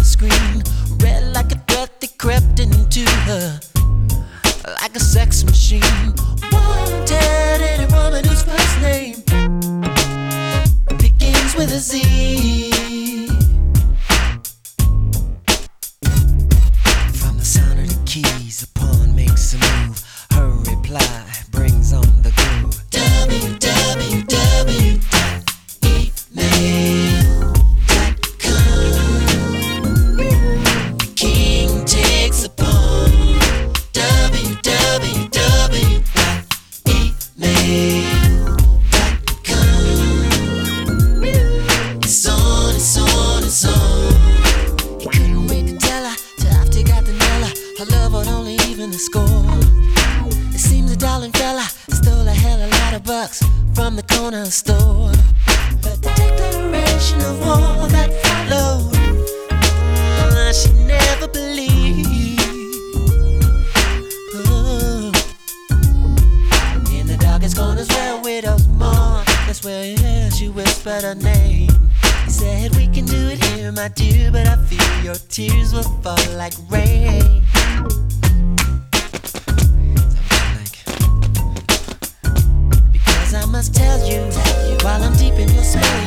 screen. Red like a threat that crept into her, like a sex machine. Wanted any woman whose first name begins with a Z. From the sound of the keys, the pawn makes a move. Her reply brings on the groove. www.email.com. The king takes a pawn. www.email.com. It's on, it's on, it's on. He couldn't wait to tell her till after he got to nail her. Her love would only even the score. It seems a darling fella stole a hell of a lot of bucks from the corner store. But the declaration of war that followed, she never believed. In the darkest corners where widows mourn, that's where she whispered her name. He said, we can do it here, my dear, but I fear your tears will fall like rain. I must tell you, while I'm deep in your space,